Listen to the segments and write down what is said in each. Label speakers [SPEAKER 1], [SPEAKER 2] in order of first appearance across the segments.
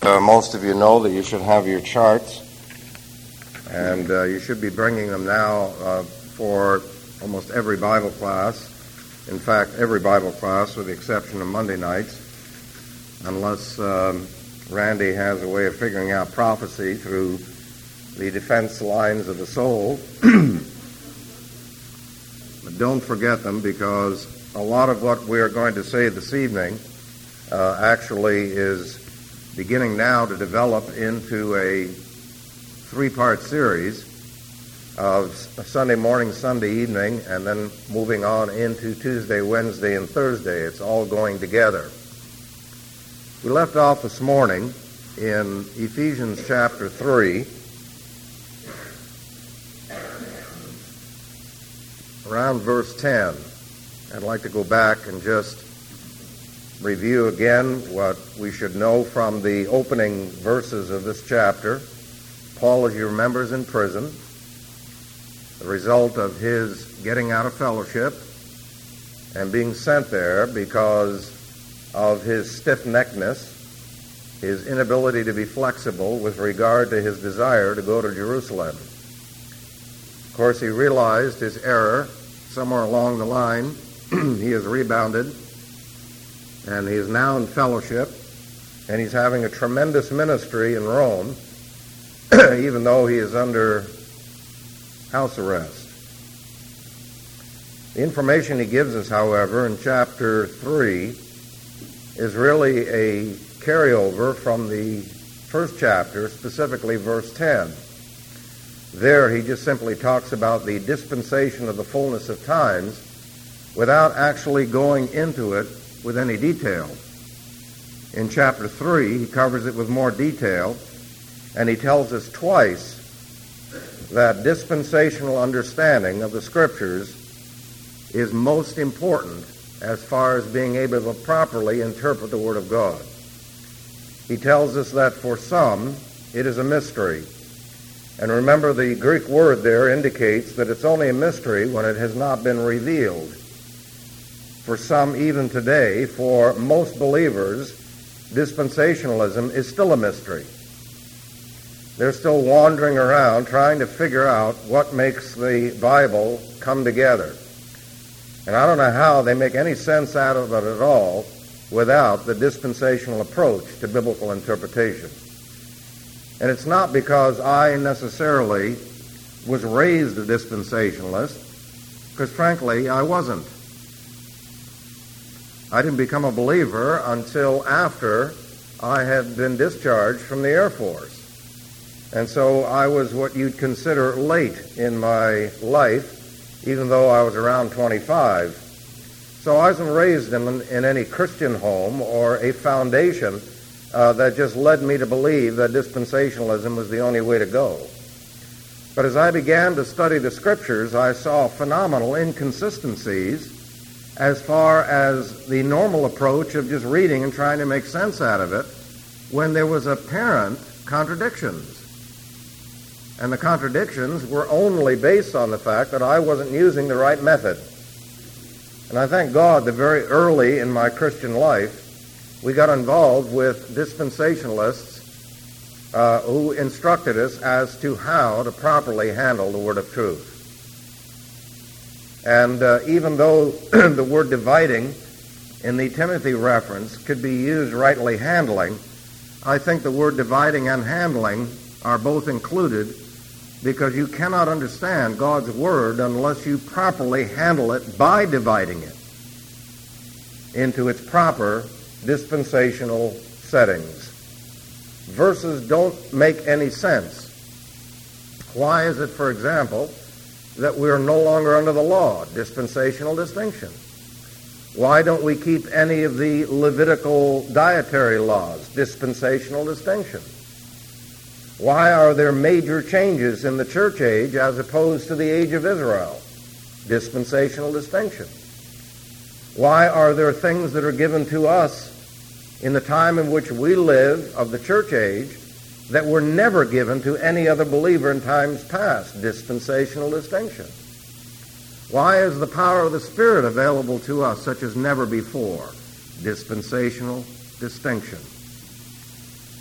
[SPEAKER 1] Most of you know that you should have your charts, and you should be bringing them now for almost every Bible class. In fact, every Bible class, with the exception of Monday nights, unless Randy has a way of figuring out prophecy through the defense lines of the soul. But don't forget them, because a lot of what we are going to say this evening actually is beginning now to develop into a three-part series of Sunday morning, Sunday evening, and then moving on into Tuesday, Wednesday, and Thursday. It's all going together. We left off this morning in Ephesians chapter 3, around verse 10. I'd like to go back and just review again what we should know from the opening verses of this chapter. Paul, as you remember, is in prison. The result of his getting out of fellowship and being sent there because of his stiff-neckedness, his inability to be flexible with regard to his desire to go to Jerusalem. Of course, he realized his error somewhere along the line. He has rebounded, and he is now in fellowship, and he's having a tremendous ministry in Rome, even though he is under house arrest. The information he gives us, however, in chapter 3 is really a carryover from the first chapter, specifically verse 10. There he just simply talks about the dispensation of the fullness of times without actually going into it with any detail. In chapter 3, he covers it with more detail, and he tells us twice that dispensational understanding of the Scriptures is most important as far as being able to properly interpret the Word of God. He tells us that for some, it is a mystery. And remember, the Greek word there indicates that it's only a mystery when it has not been revealed. For some, even today, for most believers, dispensationalism is still a mystery. They're still wandering around trying to figure out what makes the Bible come together. And I don't know how they make any sense out of it at all without the dispensational approach to biblical interpretation. And it's not because I necessarily was raised a dispensationalist, because frankly, I wasn't. I didn't become a believer until after I had been discharged from the Air Force. And so I was what you'd consider late in my life, even though I was around 25. So I wasn't raised in any Christian home or a foundation that just led me to believe that dispensationalism was the only way to go. But as I began to study the Scriptures, I saw phenomenal inconsistencies as far as the normal approach of just reading and trying to make sense out of it, when there was apparent contradictions. And the contradictions were only based on the fact that I wasn't using the right method. And I thank God that very early in my Christian life, we got involved with dispensationalists who instructed us as to how to properly handle the word of truth. And even though the word dividing in the Timothy reference could be used rightly handling, I think the word dividing and handling are both included, because you cannot understand God's word unless you properly handle it by dividing it into its proper dispensational settings. Verses don't make any sense. Why is it, for example, that we're no longer under the law? Dispensational distinction. Why don't we keep any of the Levitical dietary laws? Dispensational distinction. Why are there major changes in the church age as opposed to the age of Israel? Dispensational distinction. Why are there things that are given to us in the time in which we live of the church age that were never given to any other believer in times past? Dispensational distinction. Why is the power of the Spirit available to us such as never before? Dispensational distinction.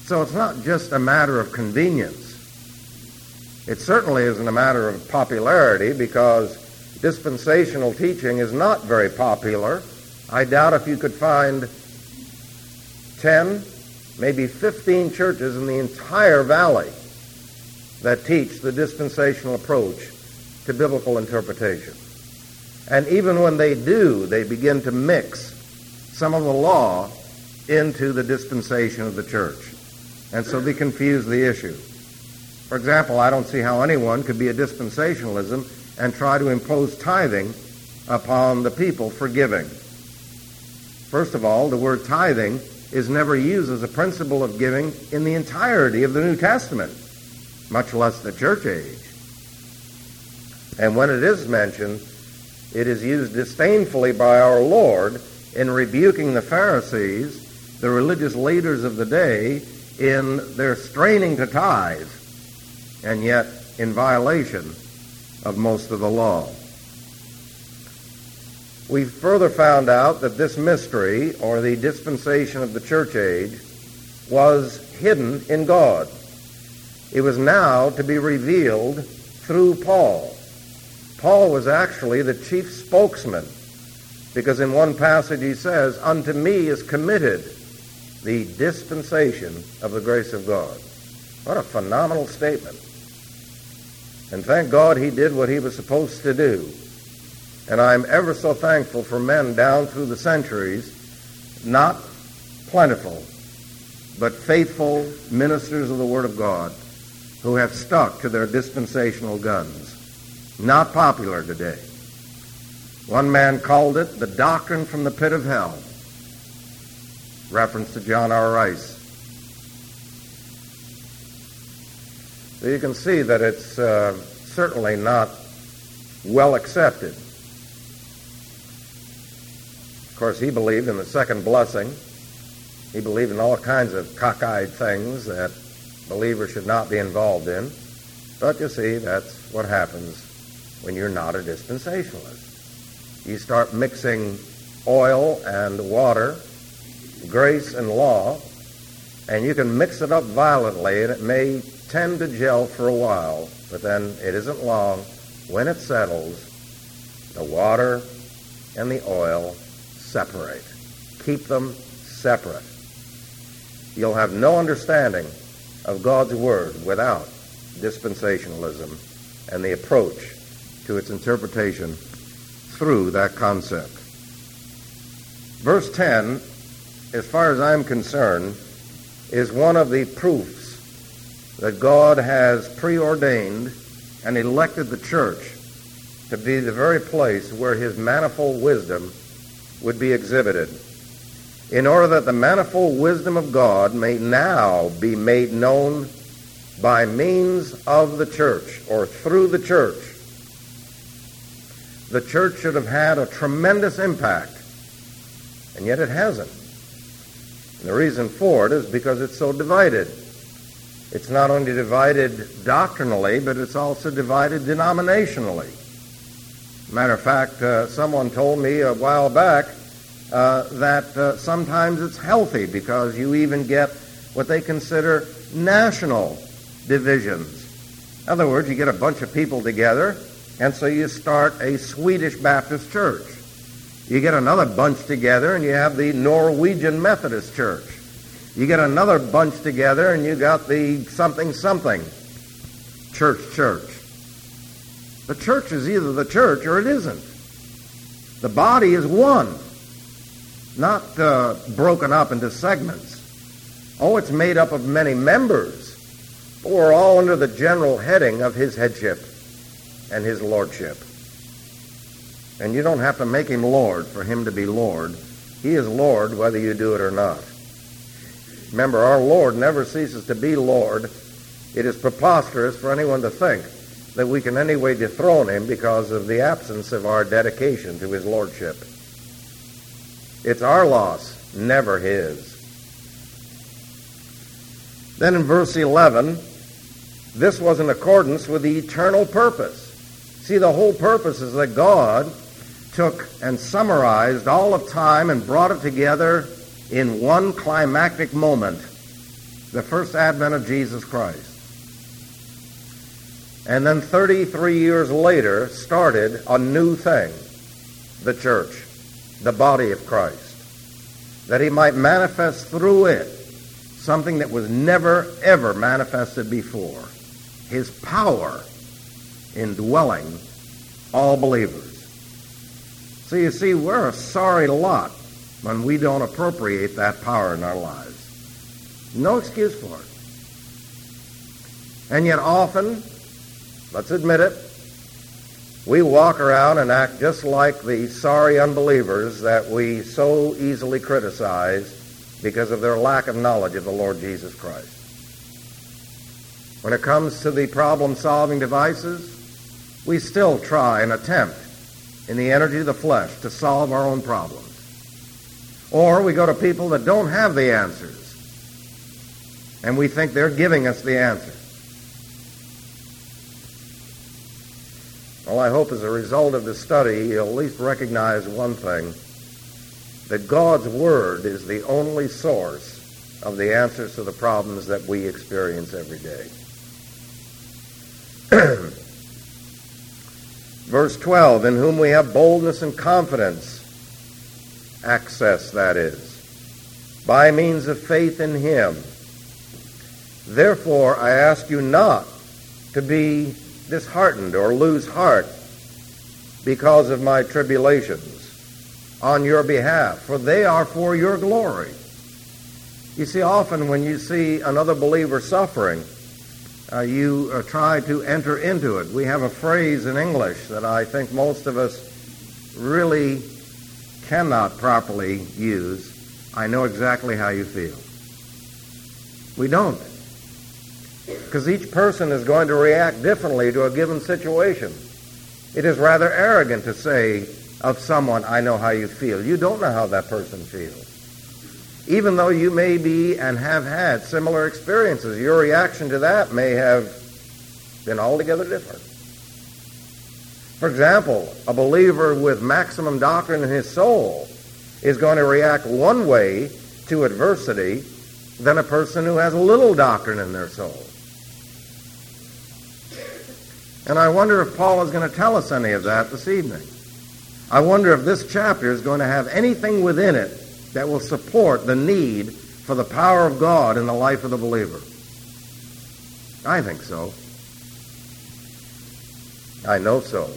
[SPEAKER 1] So it's not just a matter of convenience. It certainly isn't a matter of popularity, because dispensational teaching is not very popular. I doubt if you could find 10, maybe 15 churches in the entire valley that teach the dispensational approach to biblical interpretation. And even when they do, they begin to mix some of the law into the dispensation of the church. And so they confuse the issue. For example, I don't see how anyone could be a dispensationalism and try to impose tithing upon the people for giving. First of all, the word tithing is never used as a principle of giving in the entirety of the New Testament, much less the church age. And when it is mentioned, it is used disdainfully by our Lord in rebuking the Pharisees, the religious leaders of the day, in their straining to tithe, and yet in violation of most of the law. We further found out that this mystery, or the dispensation of the church age, was hidden in God. It was now to be revealed through Paul. Paul was actually the chief spokesman, because in one passage he says, "Unto me is committed the dispensation of the grace of God." What a phenomenal statement. And thank God he did what he was supposed to do. And I'm ever so thankful for men down through the centuries, not plentiful, but faithful ministers of the Word of God, who have stuck to their dispensational guns. Not popular today. One man called it the doctrine from the pit of hell. Reference to John R. Rice. So you can see that it's certainly not well accepted. Of course, he believed in the second blessing. He believed in all kinds of cockeyed things that believers should not be involved in. But you see, that's what happens when you're not a dispensationalist. You start mixing oil and water, grace and law, and you can mix it up violently, and it may tend to gel for a while, but then it isn't long. When it settles, the water and the oil separate. Keep them separate. You'll have no understanding of God's Word without dispensationalism and the approach to its interpretation through that concept. Verse 10, as far as I'm concerned, is one of the proofs that God has preordained and elected the church to be the very place where his manifold wisdom would be exhibited, in order that the manifold wisdom of God may now be made known by means of the church, or through the church. The church should have had a tremendous impact, and yet it hasn't. And the reason for it is because it's so divided. It's not only divided doctrinally, but it's also divided denominationally. Matter of fact, someone told me a while back that sometimes it's healthy, because you even get what they consider national divisions. In other words, you get a bunch of people together, and so you start a Swedish Baptist church. You get another bunch together, and you have the Norwegian Methodist Church. You get another bunch together, and you got the something church. The church is either the church or it isn't. The body is one, not broken up into segments. Oh, it's made up of many members, but we're all under the general heading of his headship and his lordship. And you don't have to make him Lord for him to be Lord. He is Lord whether you do it or not. Remember, our Lord never ceases to be Lord. It is preposterous for anyone to think that we can anyway dethrone him because of the absence of our dedication to his lordship. It's our loss, never his. Then in verse 11, this was in accordance with the eternal purpose. See, the whole purpose is that God took and summarized all of time and brought it together in one climactic moment. the first advent of Jesus Christ. And then 33 years later started a new thing, the church, the body of Christ, that he might manifest through it something that was never, ever manifested before, his power indwelling all believers. So you see, we're a sorry lot when we don't appropriate that power in our lives. No excuse for it. And yet often, let's admit it, we walk around and act just like the sorry unbelievers that we so easily criticize because of their lack of knowledge of the Lord Jesus Christ. When it comes to the problem-solving devices, we still try and attempt in the energy of the flesh to solve our own problems. Or we go to people that don't have the answers, and we think they're giving us the answer. Well, I hope as a result of this study, you'll at least recognize one thing, that God's Word is the only source of the answers to the problems that we experience every day. Verse 12, in whom we have boldness and confidence, access, that is, by means of faith in him. Therefore, I ask you not to be disheartened or lose heart because of my tribulations on your behalf, for they are for your glory. You see, often when you see another believer suffering, you try to enter into it. We have a phrase in English that I think most of us really cannot properly use. I know exactly how you feel. We don't. Because each person is going to react differently to a given situation. It is rather arrogant to say of someone, I know how you feel. You don't know how that person feels. Even though you may be and have had similar experiences, your reaction to that may have been altogether different. For example, a believer with maximum doctrine in his soul is going to react one way to adversity than a person who has little doctrine in their soul. And I wonder if Paul is going to tell us any of that this evening. I wonder if this chapter is going to have anything within it that will support the need for the power of God in the life of the believer. I think so. I know so.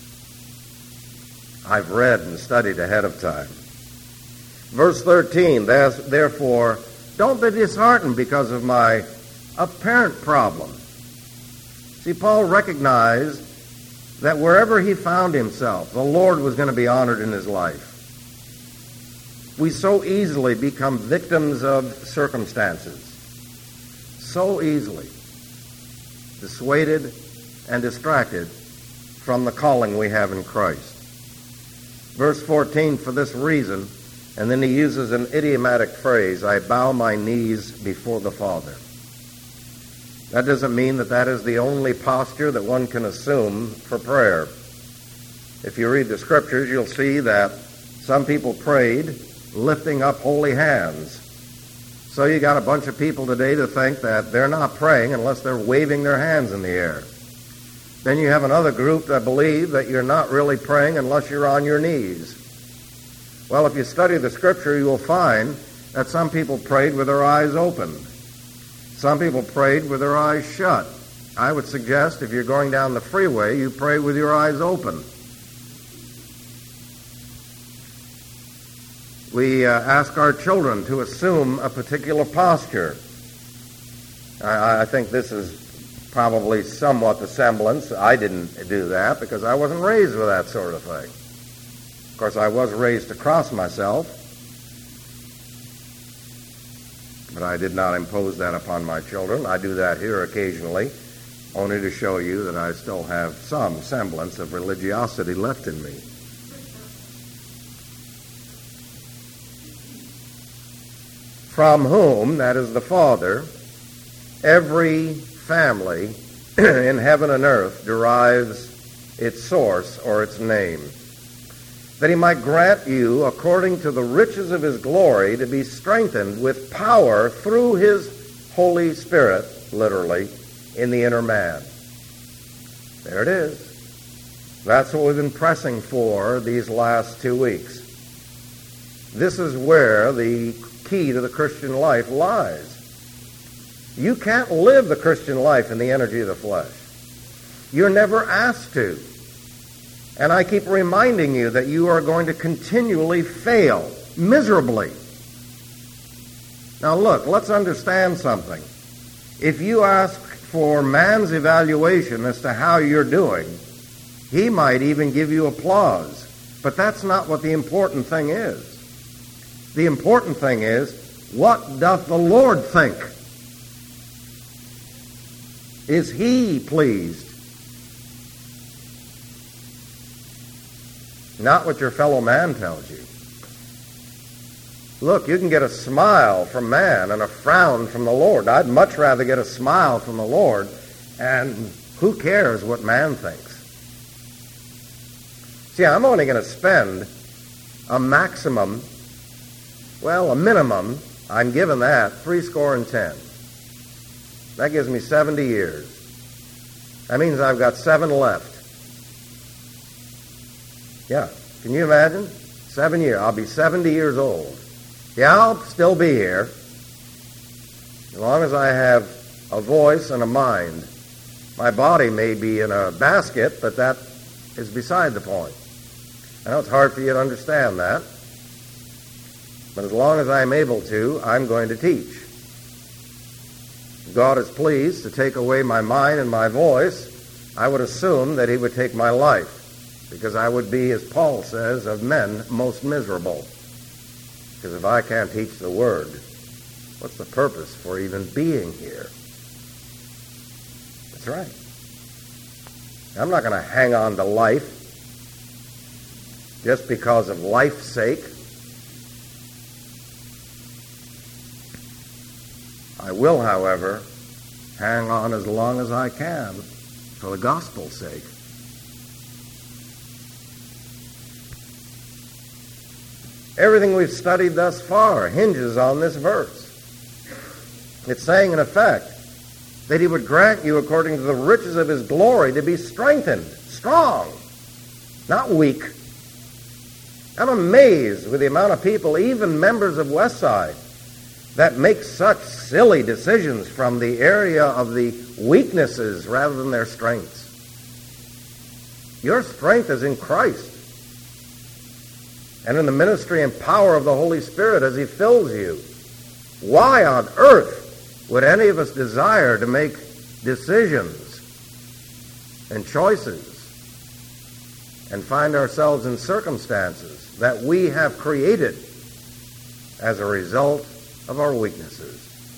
[SPEAKER 1] I've read and studied ahead of time. Verse 13, therefore, don't be disheartened because of my apparent problem. See, Paul recognized that wherever he found himself, the Lord was going to be honored in his life. We so easily become victims of circumstances. So easily dissuaded and distracted from the calling we have in Christ. Verse 14, for this reason, and then he uses an idiomatic phrase, I bow my knees before the Father. That doesn't mean that that is the only posture that one can assume for prayer. If you read the scriptures, you'll see that some people prayed lifting up holy hands. So you got a bunch of people today to think that they're not praying unless they're waving their hands in the air. Then you have another group that believe that you're not really praying unless you're on your knees. Well, if you study the scripture, you will find that some people prayed with their eyes open. Some people prayed with their eyes shut. I would suggest if you're going down the freeway, you pray with your eyes open. We ask our children to assume a particular posture. I think this is probably somewhat the semblance. I didn't do that because I wasn't raised with that sort of thing. Of course, I was raised to cross myself, but I did not impose that upon my children. I do that here occasionally, only to show you that I still have some semblance of religiosity left in me. From whom, that is the Father, every family in heaven and earth derives its source or its name, that he might grant you, according to the riches of his glory, to be strengthened with power through his Holy Spirit, literally, in the inner man. There it is. That's what we've been pressing for these last 2 weeks. This is where the key to the Christian life lies. You can't live the Christian life in the energy of the flesh. You're never asked to. And I keep reminding you that you are going to continually fail miserably. Now look, let's understand something. If you ask for man's evaluation as to how you're doing, he might even give you applause. But that's not what the important thing is. The important thing is, what doth the Lord think? Is he pleased? Not what your fellow man tells you. Look, you can get a smile from man and a frown from the Lord. I'd much rather get a smile from the Lord, and who cares what man thinks? See, I'm only going to spend a minimum, I'm given that, 70. That gives me 70 years. That means I've got 7 left. Yeah, can you imagine? 7 years. I'll be 70 years old. Yeah, I'll still be here. As long as I have a voice and a mind. My body may be in a basket, but that is beside the point. I know it's hard for you to understand that. But as long as I'm able to, I'm going to teach. If God is pleased to take away my mind and my voice, I would assume that he would take my life, because I would be, as Paul says, of men most miserable. Because if I can't teach the Word, what's the purpose for even being here? That's right. I'm not going to hang on to life just because of life's sake. I will, however, hang on as long as I can for the gospel's sake. Everything we've studied thus far hinges on this verse. It's saying, in effect, that he would grant you, according to the riches of his glory, to be strengthened, strong, not weak. I'm amazed with the amount of people, even members of Westside, that make such silly decisions from the area of the weaknesses rather than their strengths. Your strength is in Christ and in the ministry and power of the Holy Spirit as he fills you. Why on earth would any of us desire to make decisions and choices and find ourselves in circumstances that we have created as a result of our weaknesses?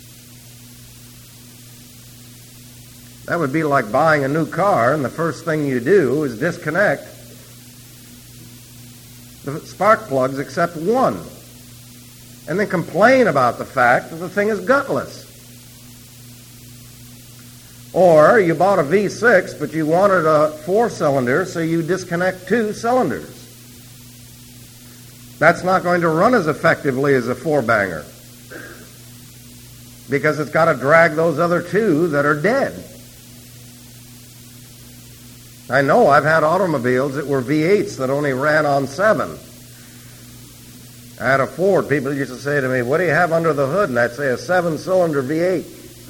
[SPEAKER 1] That would be like buying a new car, and the first thing you do is disconnect the spark plugs except one, and then complain about the fact that the thing is gutless. Or you bought a V6, but you wanted a 4-cylinder, so you disconnect 2 cylinders. That's not going to run as effectively as a 4-banger, because it's got to drag those other 2 that are dead. I know I've had automobiles that were V8s that only ran on 7. I had a Ford. People used to say to me, "What do you have under the hood?" And I'd say, "A 7-cylinder V8.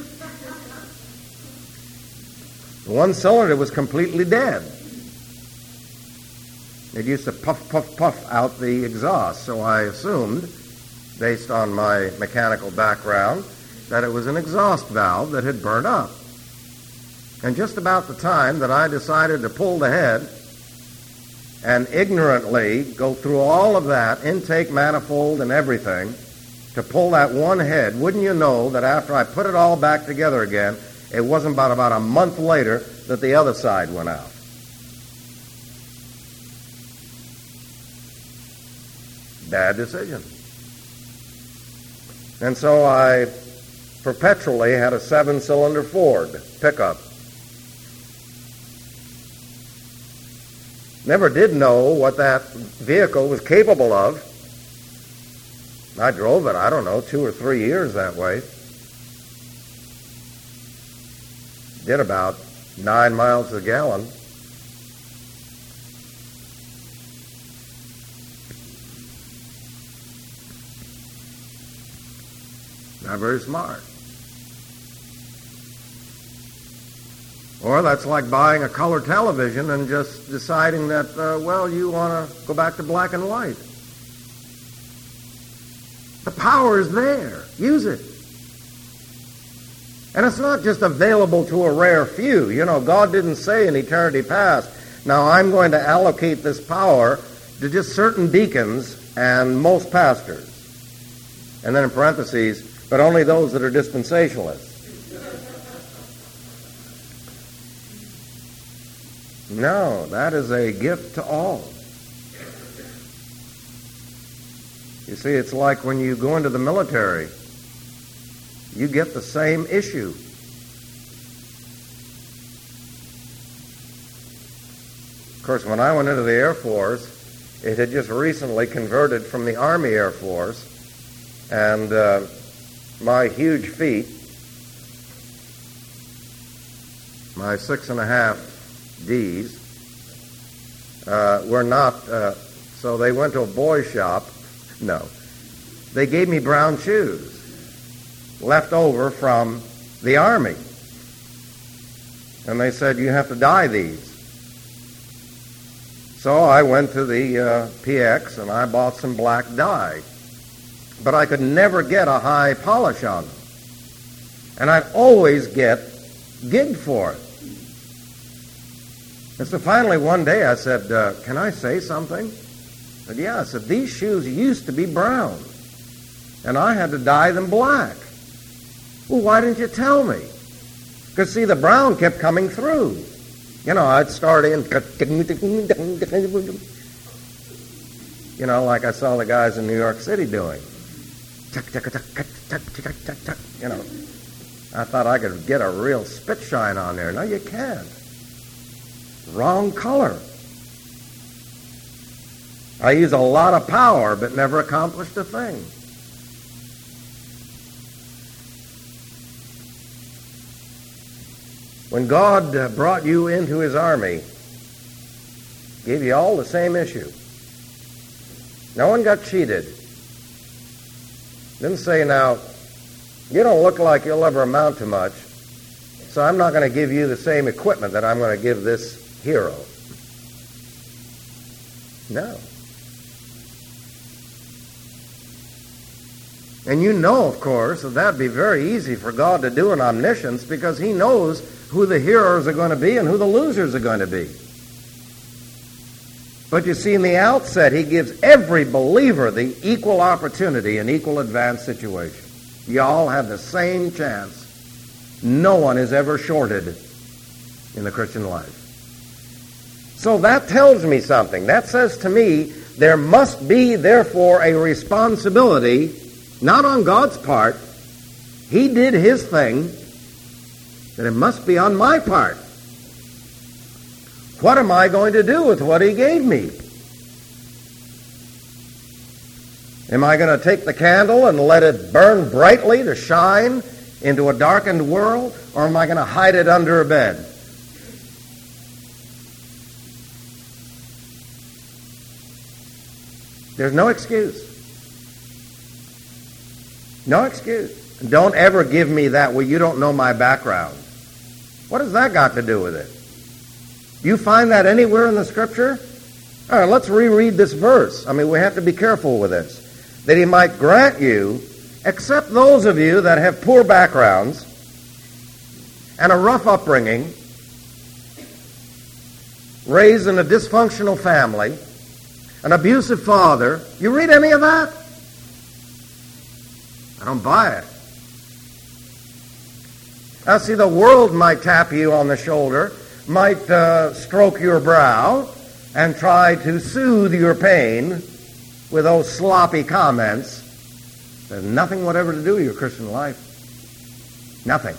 [SPEAKER 1] One cylinder was completely dead. It used to puff, puff, puff out the exhaust, so I assumed, based on my mechanical background, that it was an exhaust valve that had burned up. And just about the time that I decided to pull the head and ignorantly go through all of that, intake manifold and everything, to pull that one head, wouldn't you know that after I put it all back together again, it wasn't about a month later that the other side went out. Bad decision. And so I perpetually had a 7-cylinder Ford pickup. Never did know what that vehicle was capable of. I drove it, 2 or 3 years that way. did about 9 miles a gallon. Not very smart. Or that's like buying a color television and just deciding that, you want to go back to black and white. The power is there. Use it. And it's not just available to a rare few. You know, God didn't say in eternity past, now I'm going to allocate this power to just certain deacons and most pastors. And then in parentheses, but only those that are dispensationalists. No, that is a gift to all. You see, it's like when you go into the military, you get the same issue. Of course, when I went into the Air Force, it had just recently converted from the Army Air Force, and my huge feet, my 6.5 Ds, were not, so they went to a boy shop. No. They gave me brown shoes, left over from the Army. And they said, you have to dye these. So I went to the PX and I bought some black dye. But I could never get a high polish on them. And I'd always get gigged for it. And so finally one day I said, can I say something? I said, yeah. I said, these shoes used to be brown, and I had to dye them black. Well, why didn't you tell me? Because, see, the brown kept coming through. You know, I'd start in, you know, like I saw the guys in New York City doing. You know, I thought I could get a real spit shine on there. No, you can't. Wrong color. I use a lot of power, but never accomplished a thing. When God brought you into his army, gave you all the same issue. No one got cheated. Didn't say, now, you don't look like you'll ever amount to much, so I'm not going to give you the same equipment that I'm going to give this hero. No. And you know, of course, that that'd be very easy for God to do in omniscience because he knows who the heroes are going to be and who the losers are going to be. But you see, in the outset, he gives every believer the equal opportunity and equal advanced situation. You all have the same chance. No one is ever shorted in the Christian life. So that tells me something. That says to me, there must be, therefore, a responsibility, not on God's part. He did his thing, but it must be on my part. What am I going to do with what he gave me? Am I going to take the candle and let it burn brightly to shine into a darkened world, or am I going to hide it under a bed? There's no excuse. No excuse. Don't ever give me that, well, you don't know my background. What has that got to do with it? Do you find that anywhere in the Scripture? All right, let's reread this verse. I mean, we have to be careful with this. That he might grant you, except those of you that have poor backgrounds and a rough upbringing, raised in a dysfunctional family, an abusive father. You read any of that? I don't buy it. Now, see, the world might tap you on the shoulder, might stroke your brow, and try to soothe your pain with those sloppy comments. There's nothing whatever to do with your Christian life. Nothing.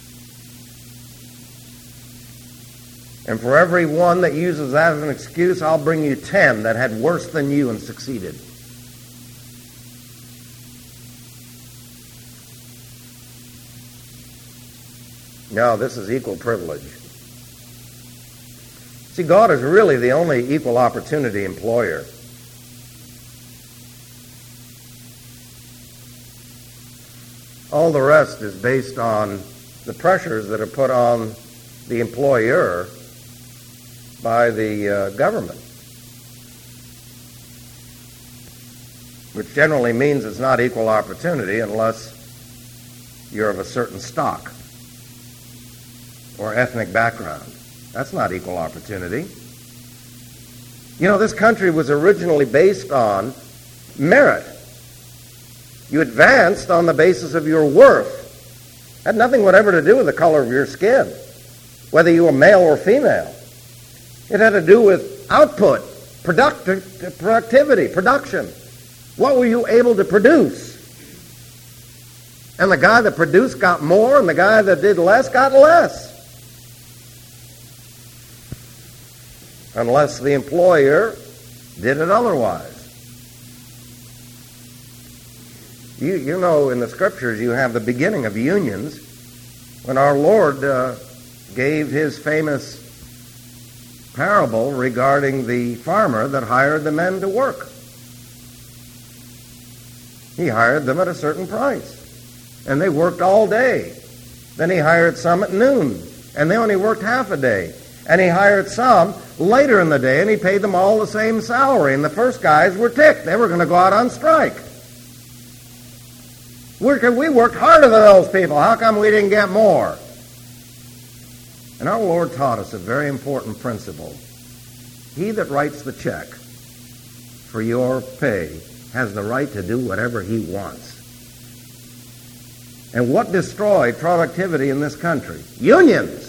[SPEAKER 1] And for every one that uses that as an excuse, I'll bring you 10 that had worse than you and succeeded. No, this is equal privilege. See, God is really the only equal opportunity employer. All the rest is based on the pressures that are put on the employer by the government, which generally means it's not equal opportunity unless you're of a certain stock or ethnic background. That's not equal opportunity. You know, this country was originally based on merit. You advanced on the basis of your worth. It had nothing whatever to do with the color of your skin, whether you were male or female. It had to do with output, productivity, production. What were you able to produce? And the guy that produced got more, and the guy that did less got less. Unless the employer did it otherwise. You know, in the Scriptures, you have the beginning of unions when our Lord gave his famous parable regarding the farmer that hired the men to work. He hired them at a certain price, and they worked all day. Then he hired some at noon, and they only worked half a day. And he hired some later in the day, and he paid them all the same salary. And the first guys were ticked. They were going to go out on strike. We worked harder than those people. How come we didn't get more? And our Lord taught us a very important principle. He that writes the check for your pay has the right to do whatever he wants. And what destroyed productivity in this country? Unions.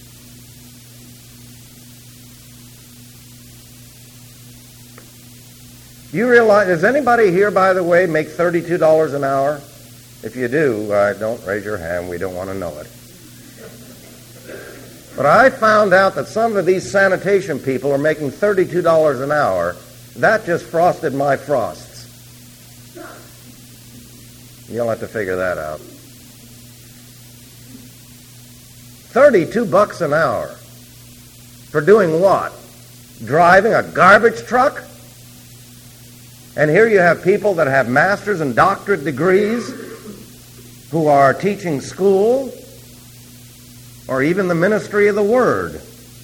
[SPEAKER 1] You realize, does anybody here, by the way, make $32 an hour? If you do, don't raise your hand. We don't want to know it. But I found out that some of these sanitation people are making $32 an hour. That just frosted my frosts. You'll have to figure that out. $32 an hour. For doing what? Driving a garbage truck? And here you have people that have master's and doctorate degrees who are teaching school or even the ministry of the Word.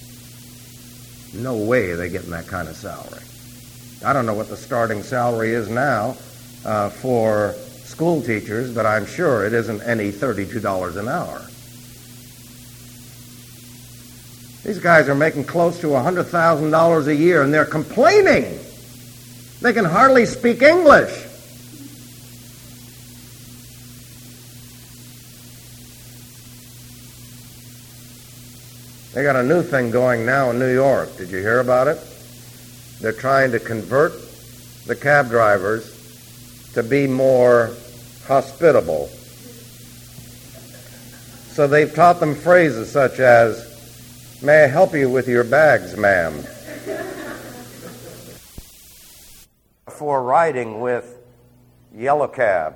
[SPEAKER 1] No way are they getting that kind of salary. I don't know what the starting salary is now for school teachers, but I'm sure it isn't any $32 an hour. These guys are making close to $100,000 a year, and they're complaining. They can hardly speak English. They got a new thing going now in New York. Did you hear about it? They're trying to convert the cab drivers to be more hospitable. So they've taught them phrases such as, "May I help you with your bags, ma'am?" For riding with Yellow Cab.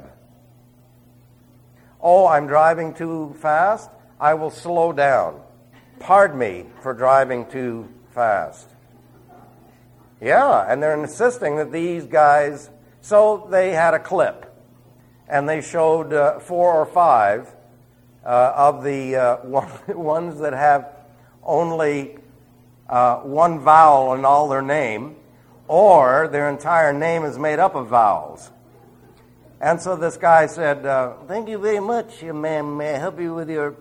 [SPEAKER 1] "Oh, I'm driving too fast? I will slow down. Pardon me for driving too fast." Yeah, and they're insisting that these guys... So they had a clip, and they showed 4 or 5 of the ones that have only one vowel in all their name, or their entire name is made up of vowels. And so this guy said, "Thank you very much, ma'am. May I help you with your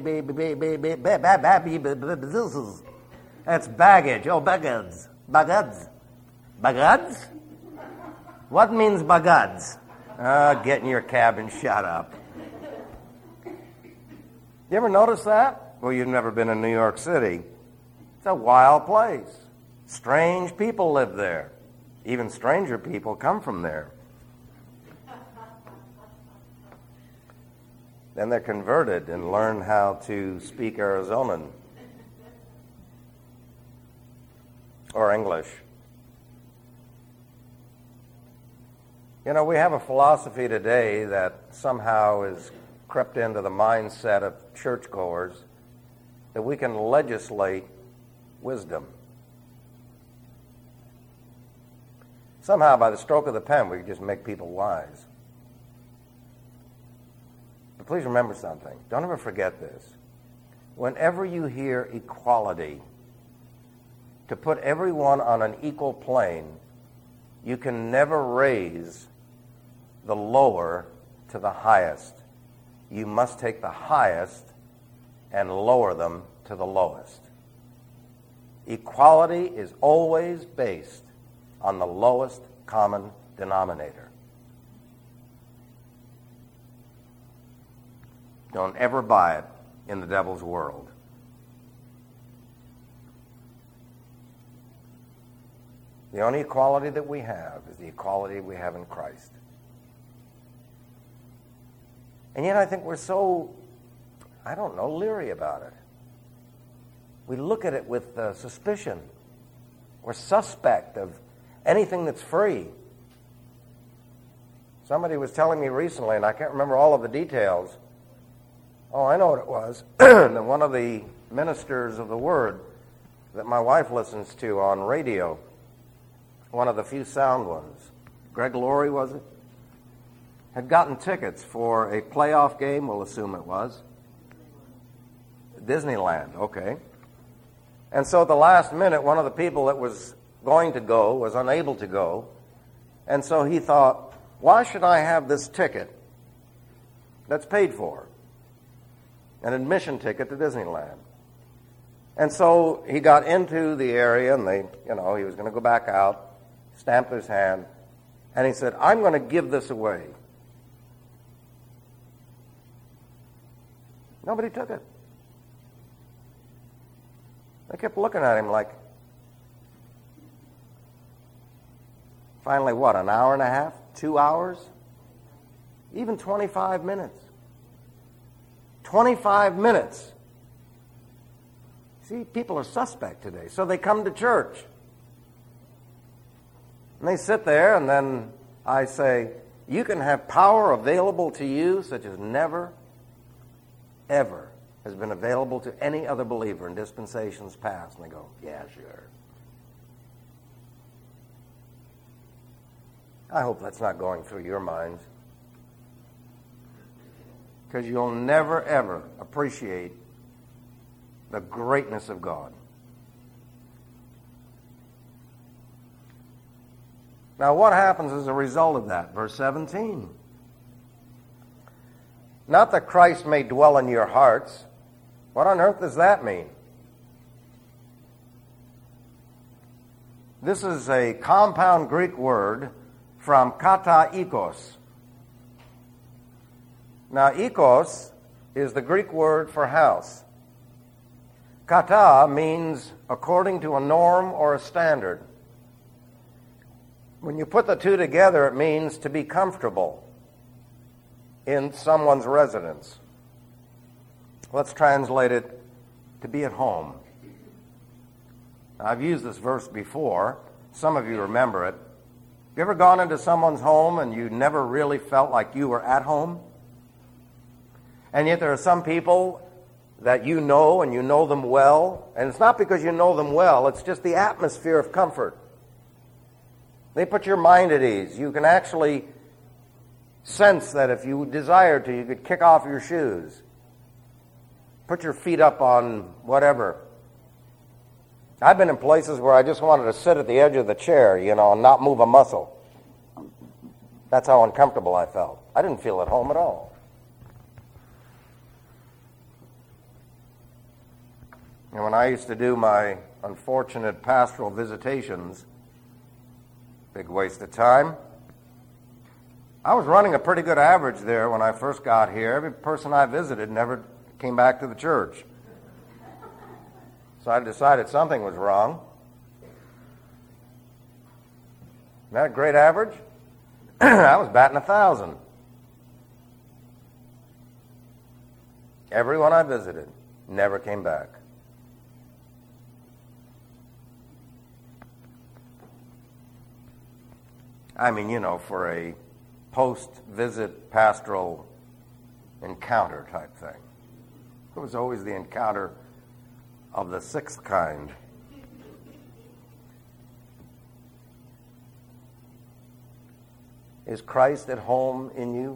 [SPEAKER 1] That's baggage. Oh, bagads. Bagads. Bagads? What means bagads? Get in your cab and shut up. You ever notice that? Well, you've never been in New York City. It's a wild place. Strange people live there. Even stranger people come from there. Then they're converted and learn how to speak Arizonan or English. You know, we have a philosophy today that somehow has crept into the mindset of churchgoers that we can legislate wisdom. Somehow, by the stroke of the pen, we can just make people wise. But please remember something. Don't ever forget this. Whenever you hear equality, to put everyone on an equal plane, you can never raise the lower to the highest. You must take the highest and lower them to the lowest. Equality is always based on the lowest common denominator. Don't ever buy it in the devil's world. The only equality that we have is the equality we have in Christ. And yet I think we're so, leery about it. We look at it with suspicion. We're suspect of anything that's free. Somebody was telling me recently, and I can't remember all of the details. Oh, I know what it was. That one of the ministers of the Word that my wife listens to on radio, one of the few sound ones, Greg Laurie, was it? Had gotten tickets for a playoff game, we'll assume it was. Disneyland, okay. And so at the last minute, one of the people that was going to go was unable to go. And so he thought, why should I have this ticket that's paid for? An admission ticket to Disneyland. And so he got into the area, and he was going to go back out, stamped his hand, and he said, I'm going to give this away. Nobody took it. They kept looking at him like, finally, what, an hour and a half, 2 hours? Even 25 minutes. 25 minutes. See, people are suspect today. So they come to church. And they sit there, and then I say, you can have power available to you such as never, ever has been available to any other believer in dispensations past. And they go, yeah, sure. I hope that's not going through your minds. Because you'll never, ever appreciate the greatness of God. Now, what happens as a result of that? Verse 17. Not that Christ may dwell in your hearts. What on earth does that mean? This is a compound Greek word from kata ikos. Now, ikos is the Greek word for house. Kata means according to a norm or a standard. When you put the two together, it means to be comfortable in someone's residence. Let's translate it to be at home. Now, I've used this verse before. Some of you remember it. Have you ever gone into someone's home and you never really felt like you were at home? And yet there are some people that you know and you know them well. And it's not because you know them well. It's just the atmosphere of comfort. They put your mind at ease. You can actually sense that if you desired to, you could kick off your shoes. Put your feet up on whatever. I've been in places where I just wanted to sit at the edge of the chair, and not move a muscle. That's how uncomfortable I felt. I didn't feel at home at all. And when I used to do my unfortunate pastoral visitations, big waste of time, I was running a pretty good average there when I first got here. Every person I visited never came back to the church. So I decided something was wrong. Isn't that a great average? I was batting 1,000. Everyone I visited never came back. I mean, for a post-visit pastoral encounter type thing. It was always the encounter of the sixth kind. Is Christ at home in you?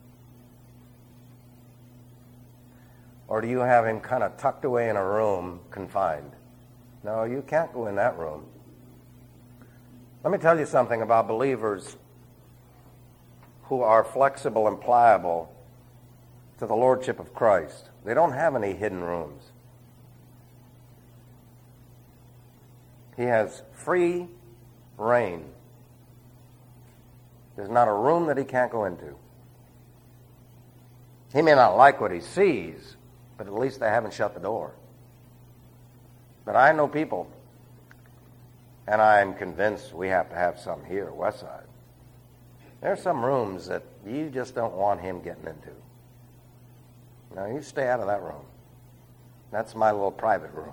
[SPEAKER 1] Or do you have him kind of tucked away in a room, confined? No, you can't go in that room. Let me tell you something about believers who are flexible and pliable to the Lordship of Christ. They don't have any hidden rooms. He has free reign. There's not a room that he can't go into. He may not like what he sees, but at least they haven't shut the door. But I know people, and I'm convinced we have to have some here at Westside. There are some rooms that you just don't want him getting into. No, you stay out of that room. That's my little private room.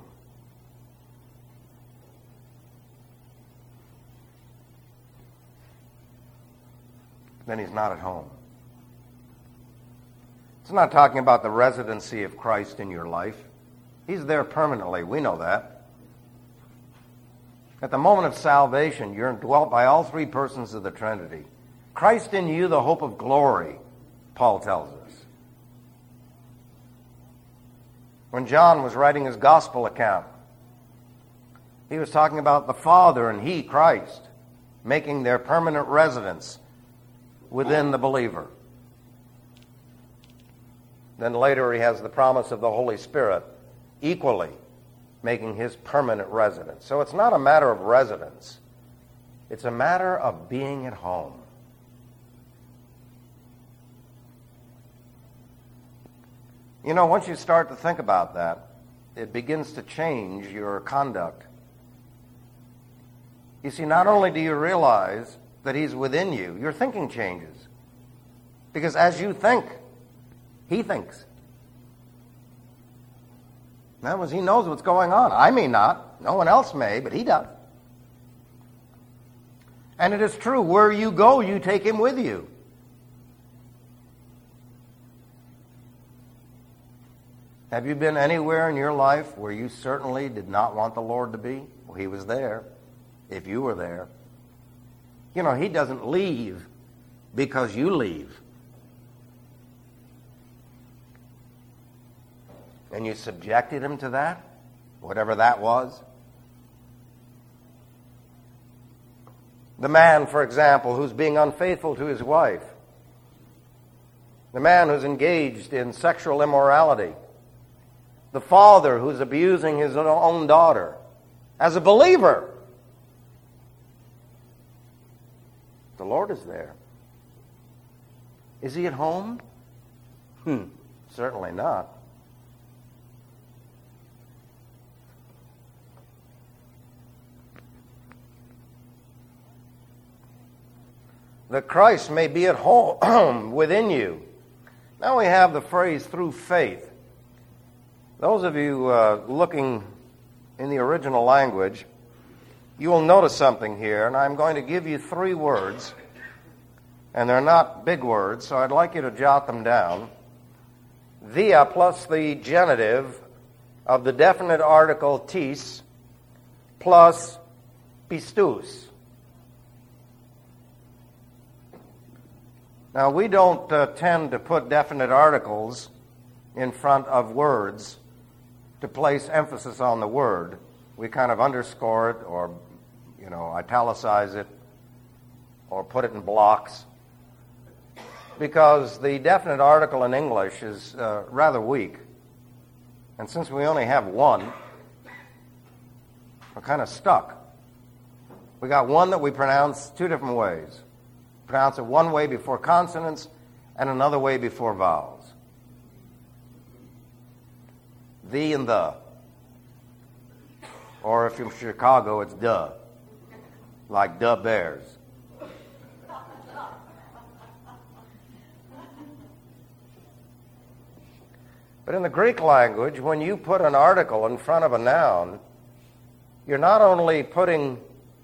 [SPEAKER 1] Then he's not at home. It's not talking about the residency of Christ in your life. He's there permanently. We know that. At the moment of salvation, you're indwelt by all three persons of the Trinity. Christ in you, the hope of glory, Paul tells us. When John was writing his gospel account, he was talking about the Father and he, Christ, making their permanent residence within the believer. Then later he has the promise of the Holy Spirit equally making his permanent residence. So it's not a matter of residence. It's a matter of being at home. You know, once you start to think about that, it begins to change your conduct. You see, not only do you realize that he's within you, your thinking changes. Because as you think, he thinks. In other words, he knows what's going on. I may not. No one else may, but he does. And it is true, where you go, you take him with you. Have you been anywhere in your life where you certainly did not want the Lord to be? Well, he was there, if you were there. You know, he doesn't leave because you leave. And you subjected him to that, whatever that was. The man, for example, who's being unfaithful to his wife. The man who's engaged in sexual immorality. The father who's abusing his own daughter. As a believer, the Lord is there. Is he at home? Certainly not. That Christ may be at home within you. Now we have the phrase through faith. Those of you looking in the original language, you will notice something here, and I'm going to give you three words, and they're not big words, so I'd like you to jot them down. Via plus the genitive of the definite article tis plus pistus. Now, we don't tend to put definite articles in front of words to place emphasis on the word. We kind of underscore it or, italicize it or put it in blocks because the definite article in English is rather weak. And since we only have one, we're kind of stuck. We got one that we pronounce two different ways. Pronounce it one way before consonants and another way before vowels. The and the. Or if you're from Chicago, it's duh. Like duh bears. But in the Greek language, when you put an article in front of a noun, you're not only putting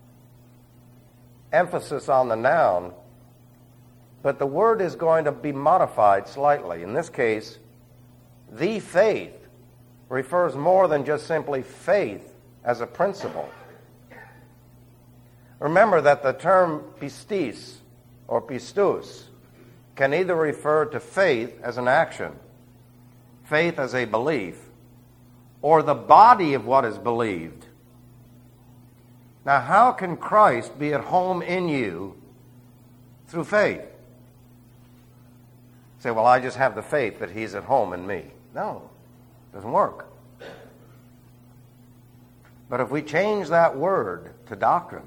[SPEAKER 1] emphasis on the noun, but the word is going to be modified slightly. In this case, the faith refers more than just simply faith as a principle. Remember that the term pistis or pistus can either refer to faith as an action, faith as a belief, or the body of what is believed. Now, how can Christ be at home in you through faith? Say, well, I just have the faith that He's at home in me. No, it doesn't work. But if we change that word to doctrine,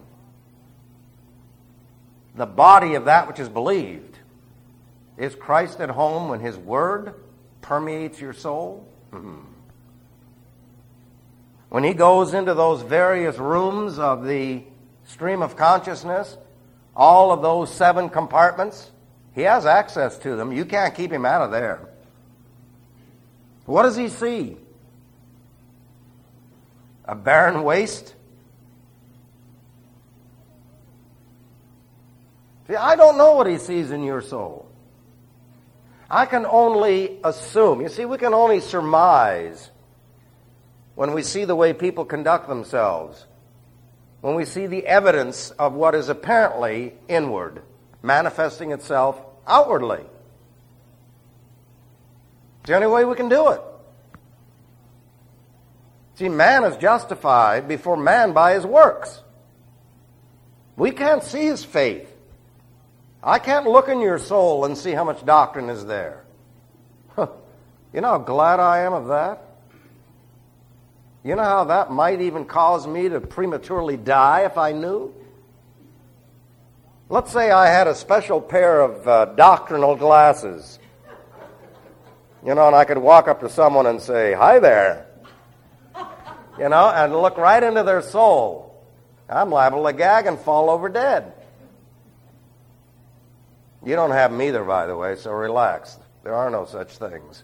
[SPEAKER 1] the body of that which is believed, is Christ at home when His Word permeates your soul? Mm-hmm. When He goes into those various rooms of the stream of consciousness, all of those 7 compartments, He has access to them. You can't keep Him out of there. What does He see? A barren waste? See, I don't know what He sees in your soul. I can only assume. You see, we can only surmise when we see the way people conduct themselves, when we see the evidence of what is apparently inward, manifesting itself outwardly. It's the only way we can do it. See, man is justified before man by his works. We can't see his faith. I can't look in your soul and see how much doctrine is there. You know how glad I am of that? You know how that might even cause me to prematurely die if I knew? Let's say I had a special pair of doctrinal glasses. You know, and I could walk up to someone and say, "Hi there." You know, and look right into their soul. I'm liable to gag and fall over dead. You don't have them either, by the way, so relax. There are no such things.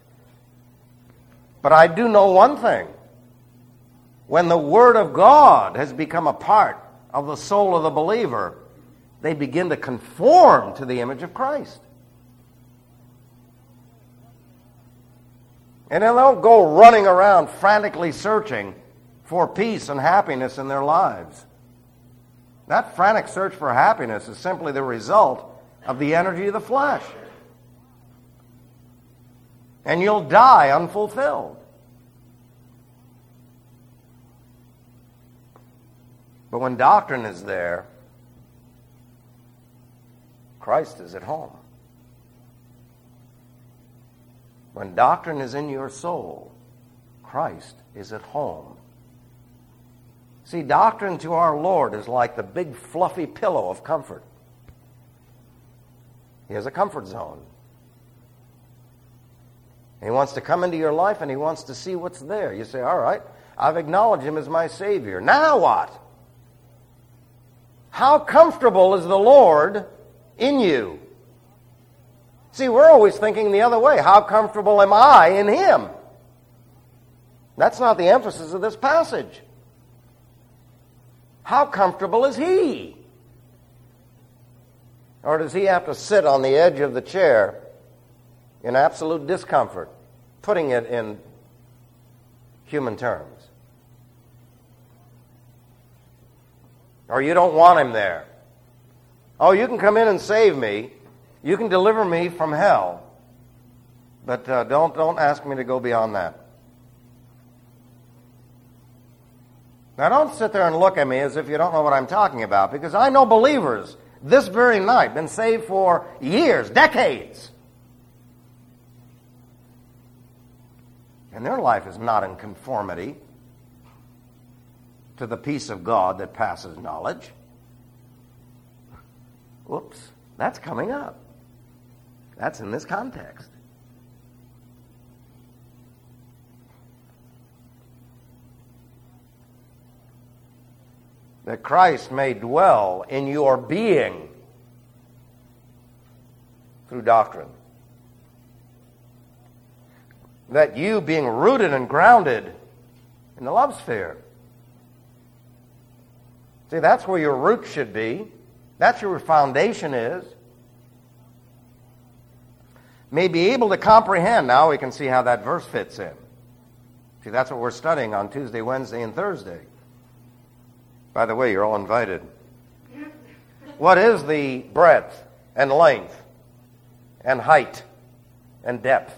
[SPEAKER 1] But I do know one thing. When the Word of God has become a part of the soul of the believer, they begin to conform to the image of Christ. And they don't go running around frantically searching for peace and happiness in their lives. That frantic search for happiness is simply the result of the energy of the flesh. And you'll die unfulfilled. But when doctrine is there, Christ is at home. When doctrine is in your soul, Christ is at home. See, doctrine to our Lord is like the big fluffy pillow of comfort. He has a comfort zone. He wants to come into your life and He wants to see what's there. You say, all right, I've acknowledged Him as my Savior. Now what? How comfortable is the Lord in you? See, we're always thinking the other way. How comfortable am I in Him? That's not the emphasis of this passage. How comfortable is He? Or does He have to sit on the edge of the chair in absolute discomfort, putting it in human terms? Or you don't want Him there. Oh, you can come in and save me. You can deliver me from hell. But don't ask me to go beyond that. Now, don't sit there and look at me as if you don't know what I'm talking about, because I know believers this very night, been saved for years, decades. And their life is not in conformity to the peace of God that passes knowledge. Whoops, that's coming up. That's in this context. That Christ may dwell in your being through doctrine. That you, being rooted and grounded in the love sphere. See, that's where your root should be. That's where your foundation is. May be able to comprehend. Now we can see how that verse fits in. See, that's what we're studying on Tuesday, Wednesday, and Thursday. By the way, you're all invited. What is the breadth and length and height and depth?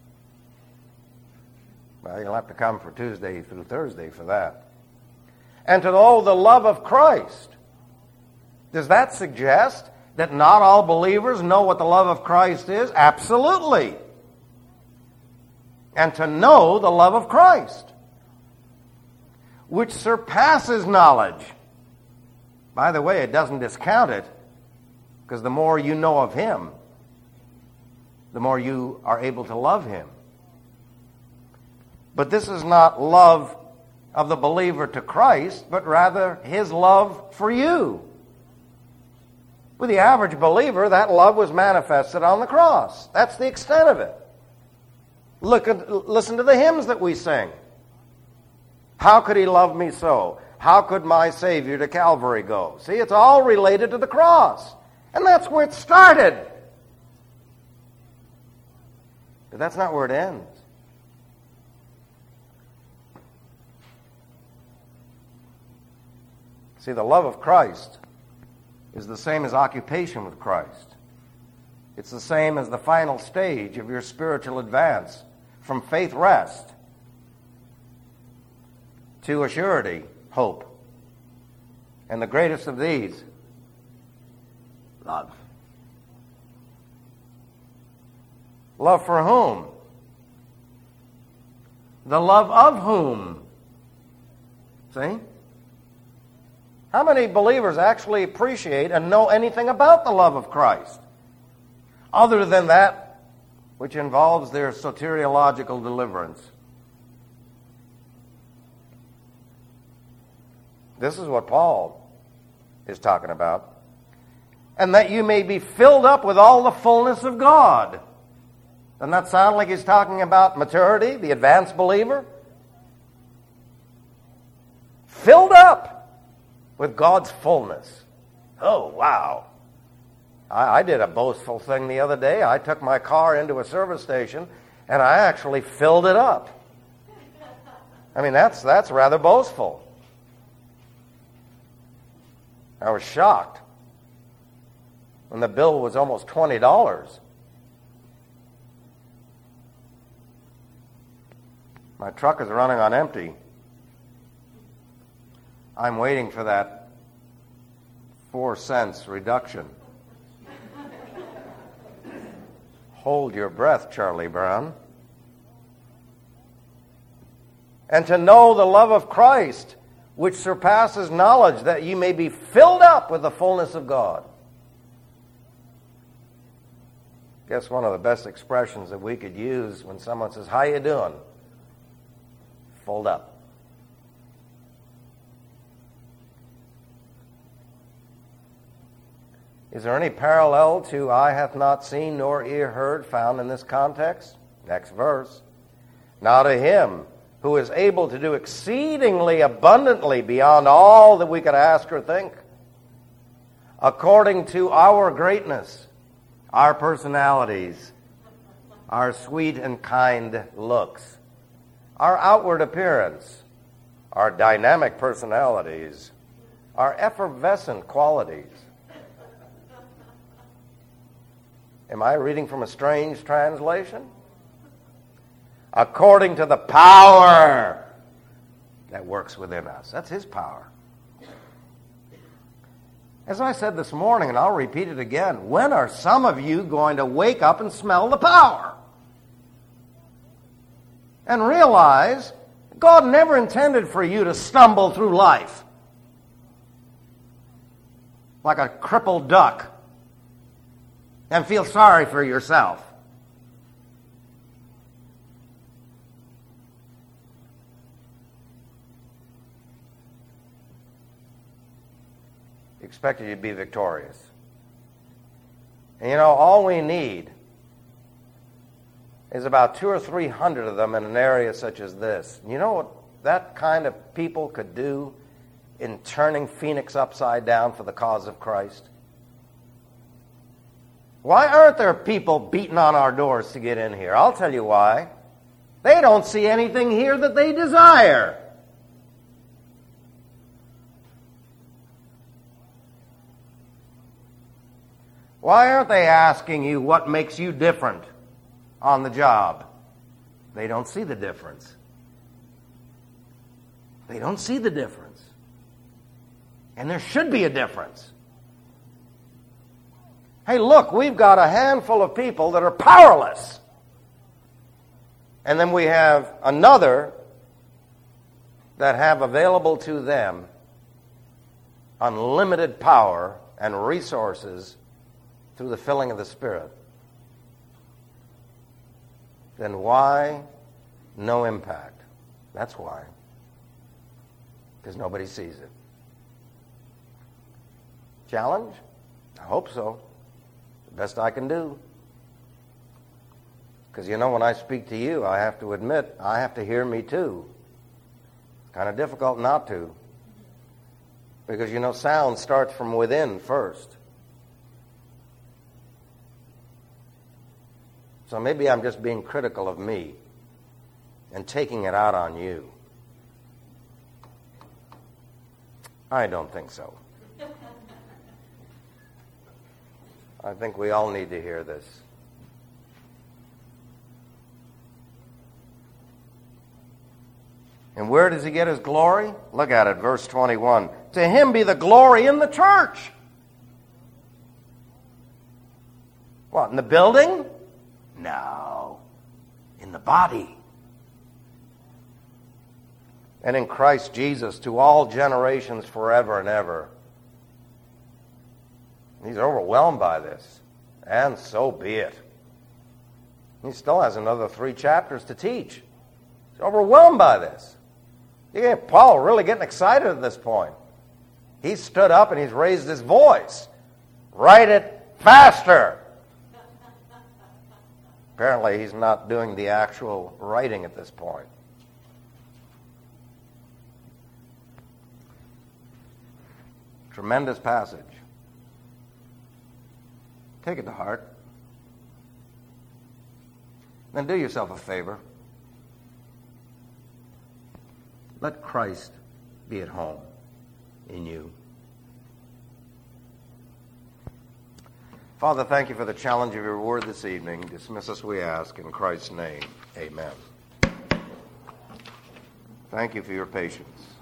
[SPEAKER 1] Well, you'll have to come for Tuesday through Thursday for that. And to know the love of Christ. Does that suggest that not all believers know what the love of Christ is? Absolutely. And to know the love of Christ, which surpasses knowledge. By the way, it doesn't discount it, because the more you know of Him, the more you are able to love Him. But this is not love of the believer to Christ, but rather His love for you. With the average believer, that love was manifested on the cross. That's the extent of it. Listen to the hymns that we sing. How could He love me so? How could my Savior to Calvary go? See, it's all related to the cross. And that's where it started. But that's not where it ends. See, the love of Christ is the same as occupation with Christ. It's the same as the final stage of your spiritual advance from faith rest to a surety, hope. And the greatest of these, love. Love for whom? The love of whom? See? How many believers actually appreciate and know anything about the love of Christ, other than that which involves their soteriological deliverance? This is what Paul is talking about. And that you may be filled up with all the fullness of God. Doesn't that sound like he's talking about maturity, the advanced believer? Filled up with God's fullness. Oh, wow. I did a boastful thing the other day. I took my car into a service station and I actually filled it up. I mean, that's rather boastful. I was shocked when the bill was almost $20. My truck is running on empty. I'm waiting for that 4 cents reduction. Hold your breath, Charlie Brown. And to know the love of Christ, which surpasses knowledge, that you may be filled up with the fullness of God. Guess one of the best expressions that we could use when someone says, "How you doing?" Filled up. Is there any parallel to "eye hath not seen nor ear heard" found in this context? Next verse. Now to Him who is able to do exceedingly abundantly beyond all that we could ask or think, according to our greatness, our personalities, our sweet and kind looks, our outward appearance, our dynamic personalities, our effervescent qualities. Am I reading from a strange translation? According to the power that works within us. That's His power. As I said this morning, and I'll repeat it again, when are some of you going to wake up and smell the power? And realize God never intended for you to stumble through life like a crippled duck and feel sorry for yourself. He expected you to be victorious. And you know, all we need is about 200 or 300 of them in an area such as this. You know what that kind of people could do in turning Phoenix upside down for the cause of Christ? Why aren't there people beating on our doors to get in here? I'll tell you why. They don't see anything here that they desire. Why aren't they asking you what makes you different on the job? They don't see the difference. They don't see the difference. And there should be a difference. Hey, look, we've got a handful of people that are powerless. And then we have another that have available to them unlimited power and resources through the filling of the Spirit. Then why no impact? That's why. Because nobody sees it. Challenge? I hope so. The best I can do. Because when I speak to you, I have to admit, I have to hear me too. It's kind of difficult not to. Because sound starts from within first. So maybe I'm just being critical of me and taking it out on you. I don't think so. I think we all need to hear this. And where does he get his glory? Look at it, verse 21. To him be the glory in the church. What, in the building? No. In the body. And in Christ Jesus to all generations forever and ever. He's overwhelmed by this. And so be it. He still has another 3 chapters to teach. He's overwhelmed by this. You get Paul really getting excited at this point. He stood up and he's raised his voice. Write it faster. Apparently he's not doing the actual writing at this point. Tremendous passage. Take it to heart. Then do yourself a favor. Let Christ be at home in you. Father, thank you for the challenge of your word this evening. Dismiss us, we ask, in Christ's name. Amen. Thank you for your patience.